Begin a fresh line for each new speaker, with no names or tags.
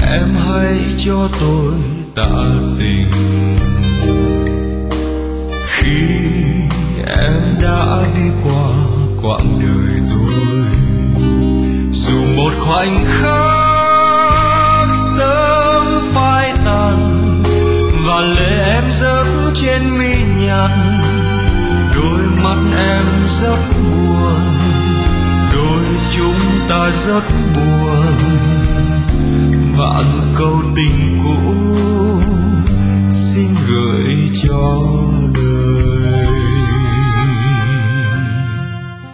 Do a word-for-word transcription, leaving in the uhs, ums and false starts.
em hãy cho tôi tạ tình khi em đã đi qua quãng đời tôi. Dù một khoảnh khắc sớm phai tàn và lệ em rớt trên mi nhăn, đôi mắt em rất buồn, đôi chúng ta rất buồn.